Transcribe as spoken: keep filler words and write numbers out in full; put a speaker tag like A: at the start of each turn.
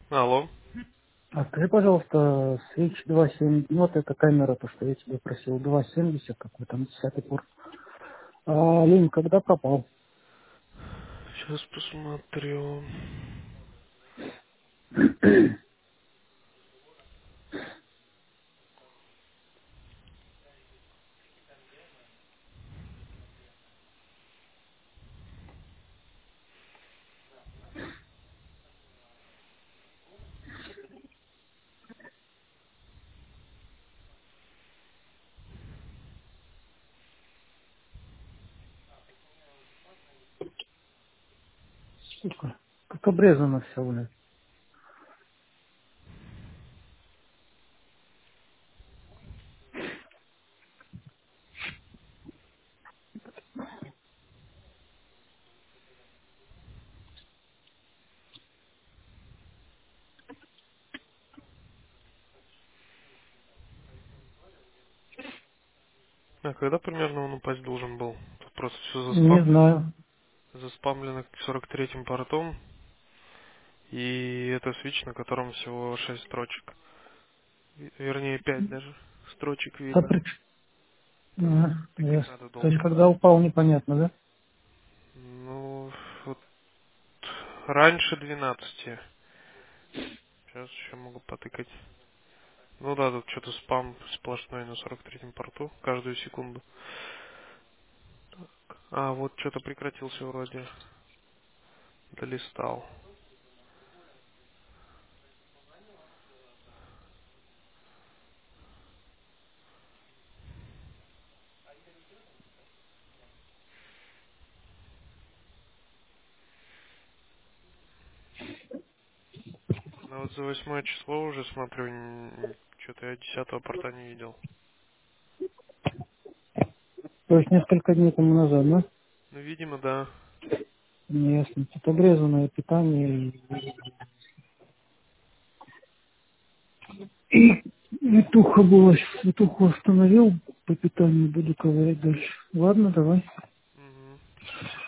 A: Алло.
B: А скажи, пожалуйста, Switch два семь, ну вот эта камера, то, что я тебе просил, два семьдесят, какой там, десятый порт. А лень когда пропал?
A: Сейчас посмотрю.
B: Сука, как обрезано все, блядь.
A: А когда примерно он упасть должен был? Тут просто все
B: Не
A: заспам...
B: знаю.
A: заспамлено сорок третьим портом. И это свич, на котором всего шесть строчек. Ви- Вернее, пять даже строчек видно.
B: Соприч. Ага,
A: Таким
B: ясно.
A: надо
B: То есть,
A: долго.
B: когда упал, непонятно, да?
A: Ну, вот раньше двенадцати. Сейчас еще могу потыкать. Ну да, тут что-то спам сплошной на сорок третьем порту каждую секунду. А, вот что-то прекратился вроде. Долистал. Ну вот за восьмое число уже смотрю, что-то я десятого порта не видел.
B: То есть, несколько дней тому назад, да?
A: Ну, видимо, да.
B: Ясно. Тут обрезанное питание и... И витуха была. Витуху остановил, по питанию буду ковырять дальше. Ладно, давай.
A: Угу.